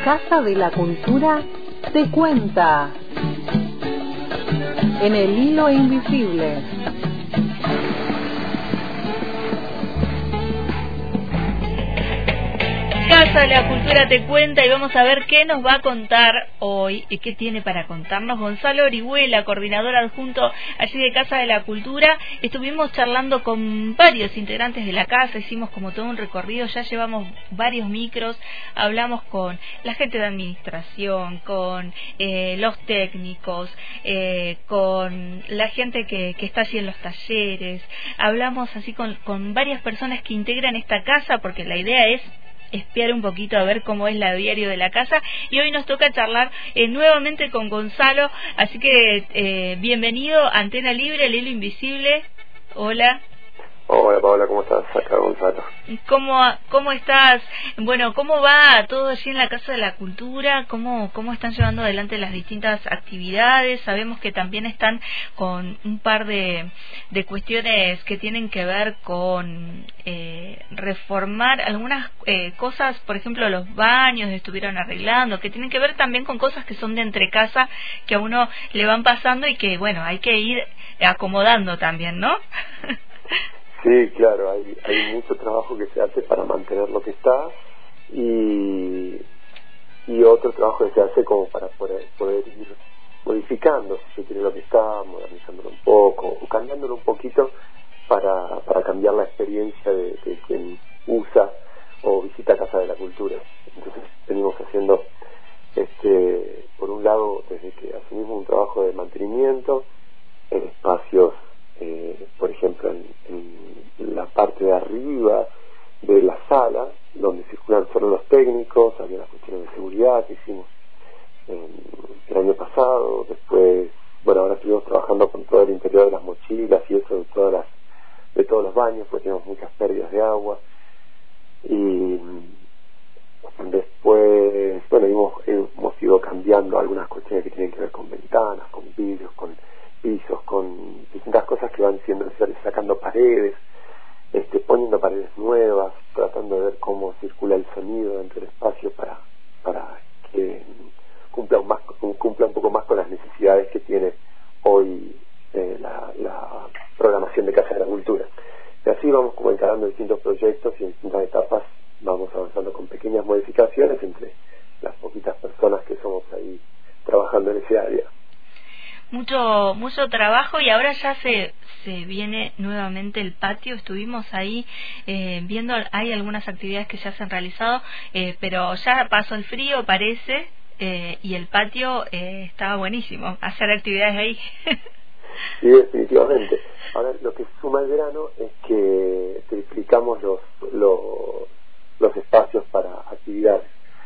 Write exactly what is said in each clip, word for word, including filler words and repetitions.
Casa de la Cultura te cuenta en el hilo invisible. Casa de la Cultura te cuenta y vamos a ver qué nos va a contar hoy y qué tiene para contarnos Gonzalo Orihuela, coordinador adjunto allí de Casa de la Cultura. Estuvimos charlando con varios integrantes de la casa, hicimos como todo un recorrido, ya llevamos varios micros, hablamos con la gente de administración, con eh, los técnicos, eh, con la gente que, que está allí en los talleres, hablamos así con, con varias personas que integran esta casa, porque la idea es espiar un poquito a ver cómo es la diario de la casa, y hoy nos toca charlar eh, nuevamente con Gonzalo, así que eh, bienvenido a Antena Libre, el hilo invisible. Hola. Hola Paola, ¿cómo estás? Acá Gonzalo. ¿Cómo, cómo estás? Bueno, ¿cómo va todo allí en la Casa de la Cultura? ¿Cómo, cómo están llevando adelante las distintas actividades? Sabemos que también están con un par de, de cuestiones que tienen que ver con eh, reformar algunas eh, cosas, por ejemplo, los baños estuvieron arreglando, que tienen que ver también con cosas que son de entrecasa, que a uno le van pasando y que, bueno, hay que ir acomodando también, ¿no? Sí, claro, hay, hay mucho trabajo que se hace para mantener lo que está y, y otro trabajo que se hace como para poder, poder ir modificando, si se quiere, lo que está, modernizándolo un poco o cambiándolo un poquito para, para cambiar la experiencia de, de quien usa o visita Casa de la Cultura. Entonces venimos haciendo, este, por un lado, desde que asumimos un trabajo de mantenimiento en espacios, Eh, por ejemplo, en, en la parte de arriba de la sala, donde circulan solo los técnicos, había las cuestiones de seguridad que hicimos eh, el año pasado. Después, bueno, ahora estuvimos trabajando con todo el interior de las mochilas y eso de todas las, de todos los baños, porque tenemos muchas pérdidas de agua. Y después, bueno, hemos, hemos ido cambiando algunas cuestiones que tienen que ver con ventanas, con vidrios, con pisos, con distintas cosas que van siendo necesarias, sacando paredes, este, poniendo paredes nuevas, tratando de ver cómo circula el sonido dentro del espacio para para que cumpla un, más, cumpla un poco más con las necesidades que tiene hoy eh, la, la programación de Casa de la Cultura. Y así vamos como encarando distintos proyectos y en distintas etapas vamos avanzando con pequeñas modificaciones entre las poquitas personas que somos ahí trabajando en ese área. Mucho mucho trabajo y ahora ya se se viene nuevamente el patio. Estuvimos ahí eh, viendo, hay algunas actividades que ya se han realizado, eh, pero ya pasó el frío, parece, eh, y el patio eh, estaba buenísimo, hacer actividades ahí. Sí, definitivamente. Ahora, lo que suma el verano es que triplicamos los, los, los espacios para actividades.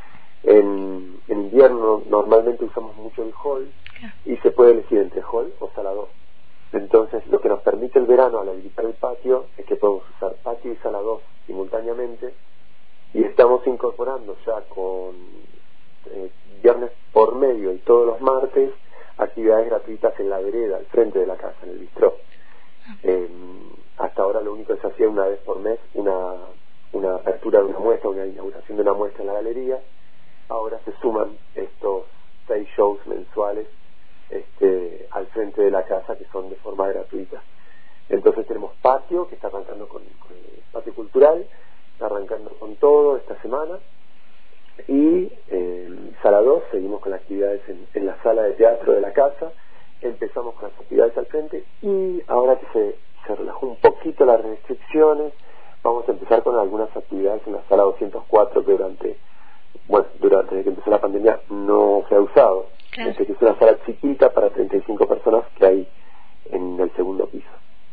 En, en invierno normalmente usamos mucho el hall, y se puede elegir entre hall o sala dos. Entonces, lo que nos permite el verano al habilitar el patio es que podemos usar patio y sala dos simultáneamente, y estamos incorporando ya con eh, viernes por medio y todos los martes actividades gratuitas en la vereda, al frente de la casa, en el bistró. Eh, hasta ahora lo único que se hacía una vez por mes, una, una apertura de una muestra, una inauguración de una muestra en la galería. Ahora se suman estos seis shows mensuales Este, al frente de la casa, que son de forma gratuita. Entonces tenemos patio, que está arrancando con, con el patio cultural, está arrancando con todo esta semana, y eh, sala dos, seguimos con las actividades en, en la sala de teatro de la casa, empezamos con las actividades al frente, y ahora que se, se relajó un poquito las restricciones, vamos a empezar con algunas actividades en la sala doscientos cuatro, que durante, bueno, durante desde que empezó la pandemia no se ha usado. Claro. Este, que es una sala chiquita para treinta y cinco personas que hay en el segundo piso.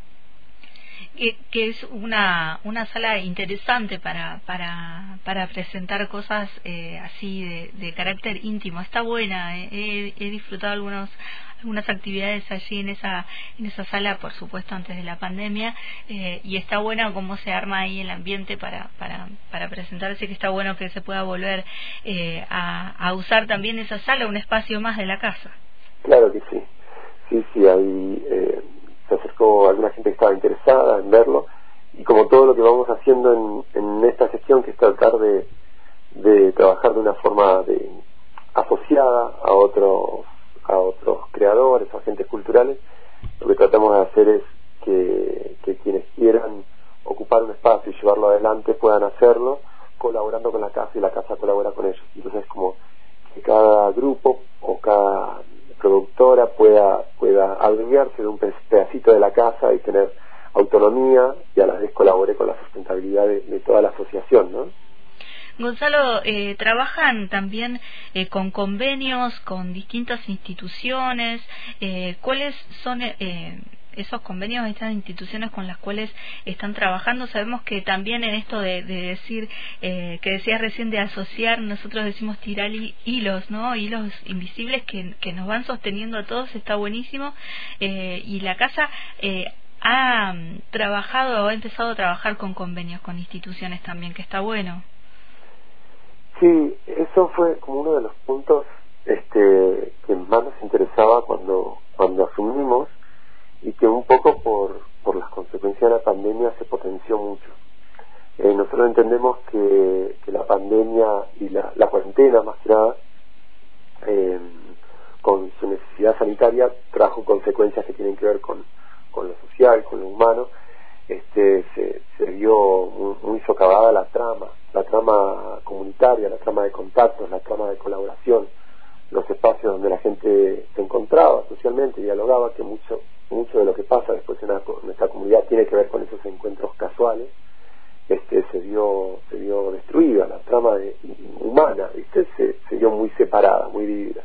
Que, que es una una sala interesante para para para presentar cosas eh, así de, de carácter íntimo. Está buena, eh. he, he disfrutado algunos algunas actividades allí en esa en esa sala, por supuesto antes de la pandemia, eh, y está bueno cómo se arma ahí el ambiente para para para presentarse, que está bueno que se pueda volver eh, a, a usar también esa sala, un espacio más de la casa. Claro que sí, sí, sí, ahí eh, se acercó alguna gente que estaba interesada en verlo, y como todo lo que vamos haciendo en, en esta sesión, que es tratar de, de trabajar de una forma de, asociada a otros a otros creadores o agentes culturales. Lo que tratamos de hacer es que, que quienes quieran ocupar un espacio y llevarlo adelante puedan hacerlo colaborando con la casa y la casa colabora con ellos. Entonces, como que cada grupo o cada productora pueda pueda adueñarse de un pedacito de la casa y tener autonomía y a la vez colabore con la sustentabilidad de, de toda la asociación, ¿no? Gonzalo, eh, trabajan también eh, con convenios con distintas instituciones. Eh, ¿Cuáles son eh, esos convenios, estas instituciones con las cuales están trabajando? Sabemos que también en esto de, de decir, eh, que decías recién de asociar, nosotros decimos tirar hilos, ¿no? Hilos invisibles que, que nos van sosteniendo a todos, está buenísimo. Eh, y la casa eh, ha trabajado o ha empezado a trabajar con convenios con instituciones también, que está bueno. Sí, eso fue como uno de los puntos este, que más nos interesaba cuando cuando asumimos y que un poco por, por las consecuencias de la pandemia se potenció mucho. Eh, nosotros entendemos que, que la pandemia y la, la cuarentena más que nada, eh, con su necesidad sanitaria, trajo consecuencias que tienen que ver con, con lo social, con lo humano. Este, se, se vio muy, muy socavada la trama, la trama comunitaria, la trama de contactos, la trama de colaboración, los espacios donde la gente se encontraba socialmente, dialogaba, que mucho mucho de lo que pasa después en, la, en nuestra comunidad tiene que ver con esos encuentros casuales. Este, se vio se vio destruida, la trama de, humana, ¿viste? Se, se vio muy separada, muy dividida.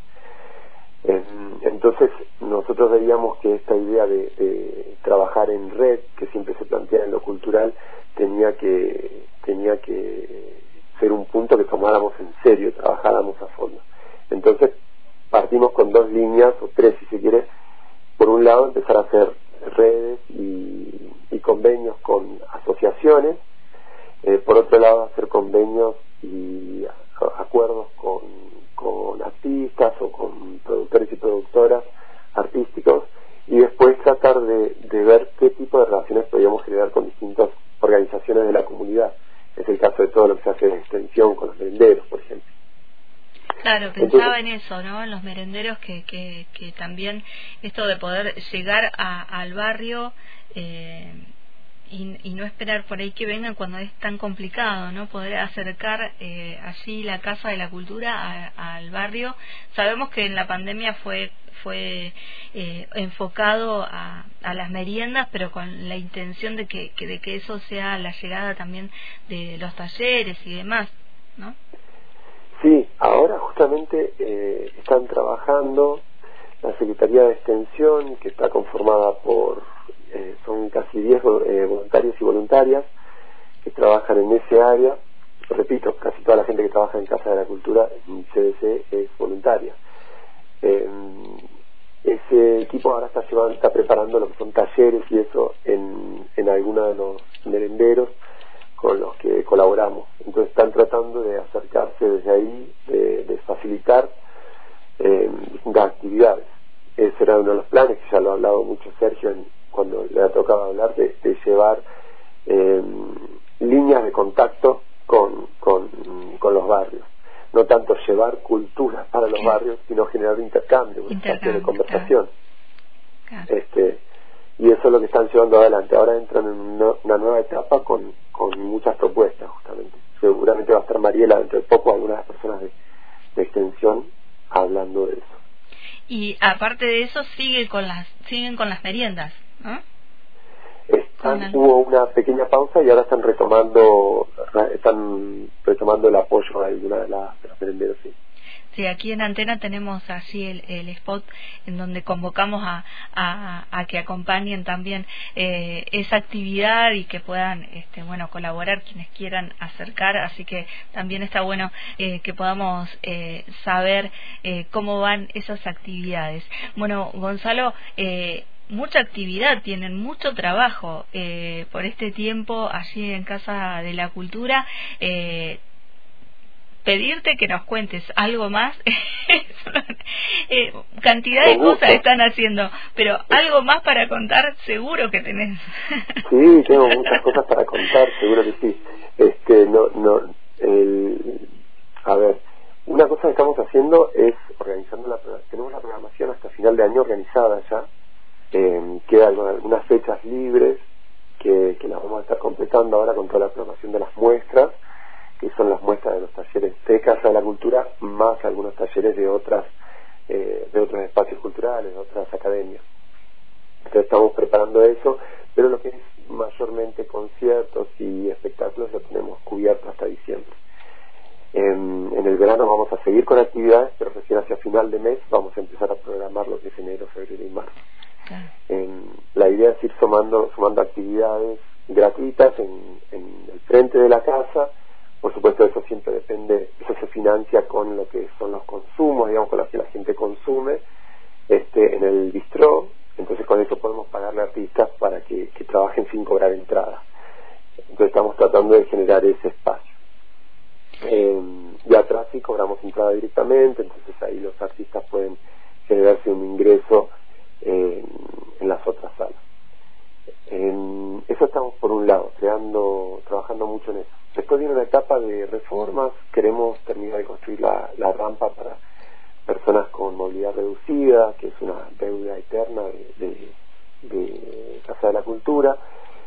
Entonces nosotros veíamos que esta idea de, de trabajar en red, que siempre se plantea en lo cultural, tenía que tenía que ser un punto que tomáramos en serio, trabajáramos a fondo. Entonces partimos con dos líneas, o tres si se quiere. Por un lado, empezar a hacer redes y, y convenios con asociaciones. Eh, por otro lado, hacer convenios y a, acuerdos con, con artistas o con productores y productoras artísticos, y después tratar de, de ver qué tipo de relaciones podíamos generar con distintas organizaciones de la comunidad. Es el caso de todo lo que se hace en extensión con los merenderos, por ejemplo. Claro, pensaba en eso, ¿no? En los merenderos, que, que, que también esto de poder llegar a, al barrio eh, y, y no esperar por ahí que vengan cuando es tan complicado, ¿no? Poder acercar eh, allí la Casa de la Cultura a, al barrio. Sabemos que en la pandemia fue fue eh, enfocado a, a las meriendas, pero con la intención de que, que de que eso sea la llegada también de los talleres y demás, ¿no? Sí, ahora justamente eh, están trabajando la Secretaría de Extensión, que está conformada por, eh, son casi diez eh, voluntarios y voluntarias que trabajan en ese área. Repito, casi toda la gente que trabaja en Casa de la Cultura, en C D C, es voluntaria. Eh, ese equipo ahora está llevando, está preparando lo que son talleres y eso en, en algunos de los merenderos con los que colaboramos. Entonces están tratando de acercarse desde ahí, de, de facilitar eh, distintas actividades. Ese era uno de los planes, que ya lo ha hablado mucho Sergio en, cuando le ha tocado hablar, de, de llevar eh, líneas de contacto con, con, con los barrios. No tanto llevar cultura para los barrios, sino generar intercambio, un espacio de conversación. Claro. Claro. Este, y eso es lo que están llevando adelante. Ahora entran en una, una nueva etapa con, con muchas propuestas, justamente. Seguramente va a estar Mariela dentro de poco, algunas personas de, de extensión, hablando de eso. Y aparte de eso, sigue con las siguen con las meriendas, ¿no? Están, el... Hubo una pequeña pausa y ahora están retomando están retomando el apoyo a alguna de las de los merenderos, sí. Sí, aquí en Antena tenemos así el, el spot en donde convocamos a, a, a que acompañen también eh, esa actividad y que puedan este, bueno, colaborar quienes quieran acercar, así que también está bueno eh, que podamos eh, saber eh, cómo van esas actividades. Bueno, Gonzalo, eh, mucha actividad, tienen mucho trabajo eh, por este tiempo allí en Casa de la Cultura. eh, pedirte que nos cuentes algo más. eh, cantidad de cosas están haciendo, pero algo más para contar seguro que tenés. Sí, tengo muchas cosas para contar, seguro que sí. Este, no, no, el, A ver, una cosa que estamos haciendo es organizando la tenemos la programación hasta final de año organizada ya. Eh, quedan algunas fechas libres que, que las vamos a estar completando ahora con toda la programación de las muestras, que son las muestras de los talleres de Casa de la Cultura, más algunos talleres de otras eh, de otros espacios culturales, de otras academias. Entonces estamos preparando eso, pero lo que es mayormente conciertos y espectáculos lo tenemos cubierto hasta diciembre. En, en el verano vamos a seguir con actividades, pero recién hacia final de mes vamos a empezar a programar lo que es enero, febrero y marzo. Claro. En, la idea es ir sumando, sumando actividades gratuitas en, en el frente de la casa. Por supuesto, eso siempre depende, eso se financia con lo que son los consumos, digamos, con lo que la gente consume este, en el bistró. Entonces con eso podemos pagarle a artistas para que, que trabajen sin cobrar entrada. Entonces estamos tratando de generar ese espacio. Eh, y atrás sí cobramos entrada directamente, entonces ahí los artistas pueden generarse un ingreso eh, en las otras salas. En eso estamos por un lado, creando, trabajando mucho en eso. Después viene una etapa de reformas, queremos terminar de construir la, la rampa para personas con movilidad reducida, que es una deuda eterna de, de, de Casa de la Cultura.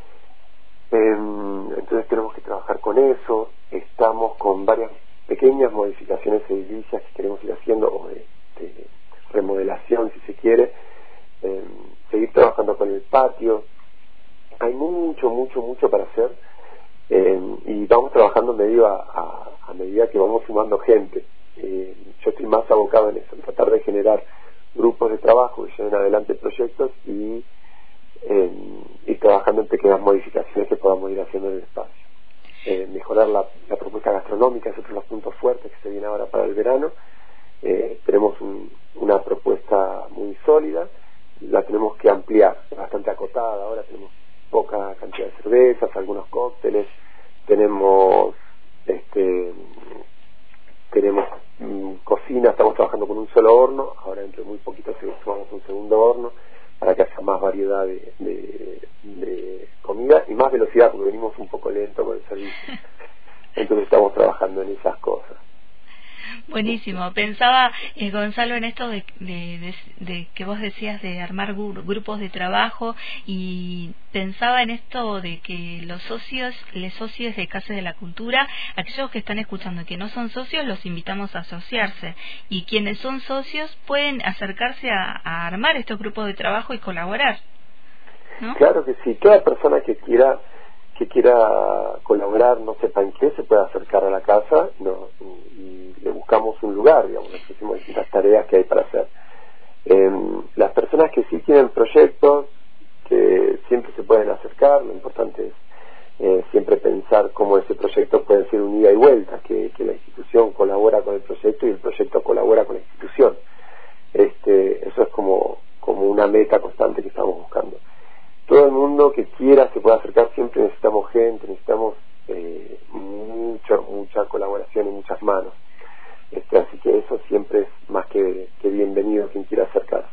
Eh, entonces tenemos que trabajar con eso. Estamos con varias pequeñas modificaciones edilicias que queremos ir haciendo, o de, de remodelación si se quiere. Eh, seguir trabajando con el patio. Hay mucho, mucho, mucho para hacer. Eh, y vamos trabajando medio a, a, a medida que vamos sumando gente. Eh, yo estoy más abocado en eso, en tratar de generar grupos de trabajo que lleven adelante proyectos y eh, ir trabajando en pequeñas modificaciones que podamos ir haciendo en el espacio. Eh, mejorar la, la propuesta gastronómica es otro de los puntos fuertes que se viene ahora para el verano. Eh, tenemos un, una propuesta muy sólida, la tenemos que ampliar, bastante acotada. Ahora tenemos poca cantidad de cervezas, algunos cócteles, tenemos este tenemos mmm, cocina, estamos trabajando con un solo horno, ahora dentro de muy poquito sumamos un segundo horno para que haya más variedad de, de, de comida y más velocidad, porque venimos un poco lento con el servicio. Entonces estamos trabajando en esas cosas. Buenísimo. Pensaba, eh, Gonzalo, en esto de, de, de, de que vos decías de armar gru- grupos de trabajo, y pensaba en esto de que los socios, los socios de Casa de la Cultura, aquellos que están escuchando y que no son socios, los invitamos a asociarse, y quienes son socios pueden acercarse a, a armar estos grupos de trabajo y colaborar, ¿no? Claro que sí. Toda persona que quiera que quiera colaborar, no sepa en qué, se puede acercar a la casa, no, y le buscamos un lugar, digamos, le pusimos distintas tareas que hay para hacer. Eh, las personas que sí tienen proyectos, que siempre se pueden acercar, lo importante es eh, siempre pensar cómo ese proyecto puede ser un ida y vuelta, que, que la institución colabora con el proyecto y el proyecto colabora con la institución. Este, eso es como, como una meta constante que estamos buscando. Todo el mundo que quiera se puede acercar, siempre necesitamos gente, necesitamos eh, mucha, mucha colaboración y muchas manos. Este, así que eso siempre es más que, que bienvenido quien quiera acercarse.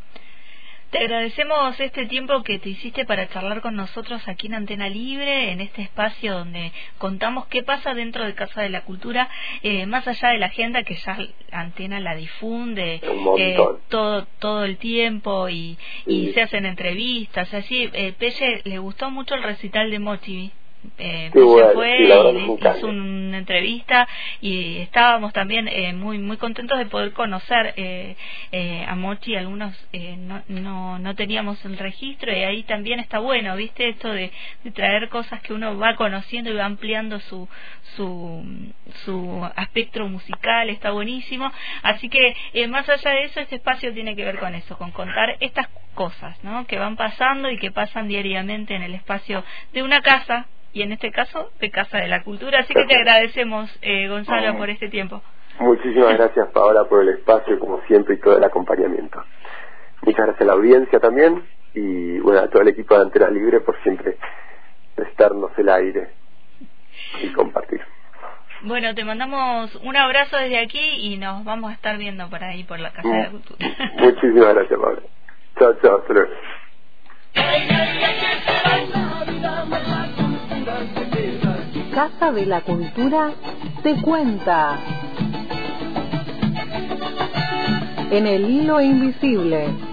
Te agradecemos este tiempo que te hiciste para charlar con nosotros aquí en Antena Libre, en este espacio donde contamos qué pasa dentro de Casa de la Cultura, eh, más allá de la agenda que ya Antena la difunde eh, todo todo el tiempo, y, y sí. Se hacen entrevistas, así. Eh, Pelle, le gustó mucho el recital de Mochi. Eh, sí, bueno, fue sí, y le hizo una entrevista, y estábamos también eh, muy muy contentos de poder conocer eh, eh, a Mochi. Algunos eh, no, no no teníamos el registro, y ahí también está bueno, viste, esto de, de traer cosas que uno va conociendo y va ampliando su su su aspecto musical. Está buenísimo. Así que eh, más allá de eso, este espacio tiene que ver con eso, con contar estas cosas, ¿no?, que van pasando y que pasan diariamente en el espacio de una casa, y en este caso de Casa de la Cultura. Así que te agradecemos, eh, Gonzalo, por este tiempo. Muchísimas gracias, Paola, por el espacio, como siempre, y todo el acompañamiento. Muchas gracias a la audiencia también, y bueno, a todo el equipo de Antena Libre por siempre prestarnos el aire y compartir. Bueno, te mandamos un abrazo desde aquí y nos vamos a estar viendo por ahí, por la Casa de la Cultura. Muchísimas gracias, Paola. Chao, chao, hasta luego. Casa de la Cultura te cuenta. en el hilo invisible.